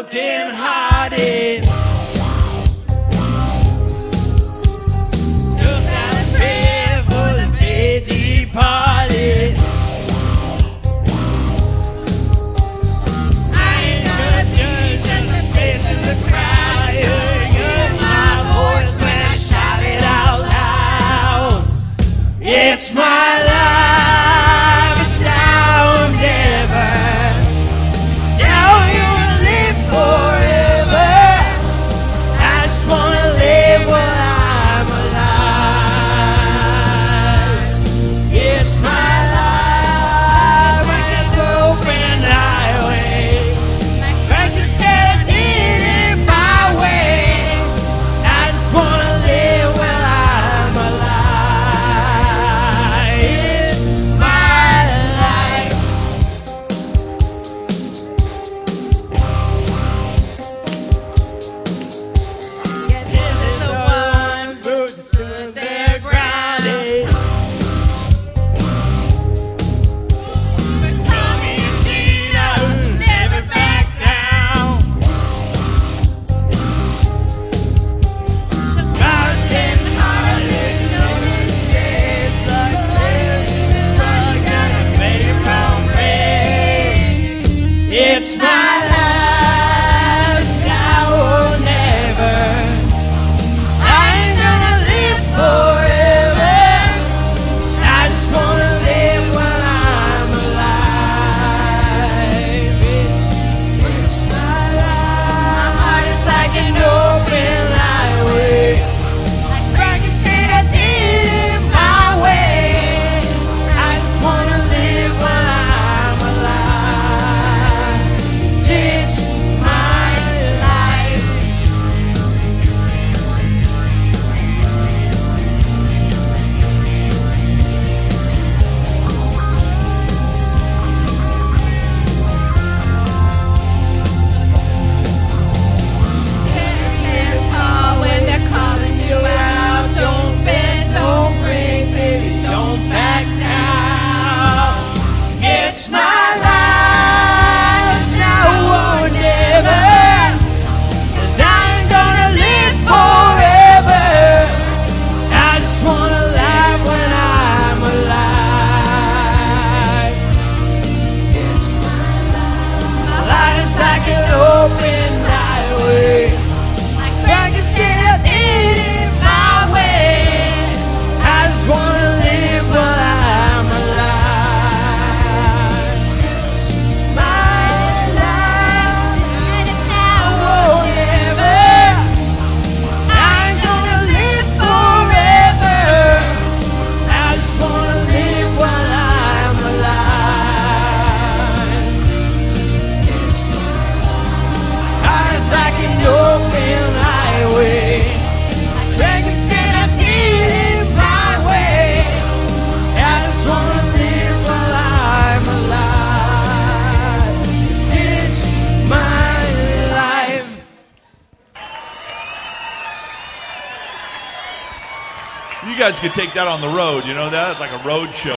broken hearted. Just out of prayer for the faith departed. I ain't gonna do just a face in the crowd. You're my voice when I shout it out loud. It's my life, it's now or never. Now you will live forever. I just wanna live while I'm alive. It's my life, like an open highway. Like the dead my way. I just wanna live while I'm alive. It's my life. Yeah, this is the one who stood there grounded. But Tommy and Gina never back down. Tomorrow's getting harder, no mistakes. Like living like gonna make your own race. It's my life, it's now or never. I ain't gonna live forever. I just wanna live while I'm alive. It's my life. My heart is like an open highway. Like I said, I did it my way. I just wanna live while I'm alive. It's my life. Stand tall when they're calling you out. Don't bend, don't break, baby, don't back down. It's my life, now or never. 'Cause I ain't gonna live forever. I just wanna live when I'm alive. It's my life. My life is like an open highway. Like I said, I did it my way. I just wanna live while I'm alive. It's my life, and it's now or never. I ain't gonna live forever. I just wanna live while I'm alive. It's it's like an open highway. Like I said, I did it my way. I just wanna live while I'm alive. It's my life. You guys could take that on the road. You know that? It's like a road show.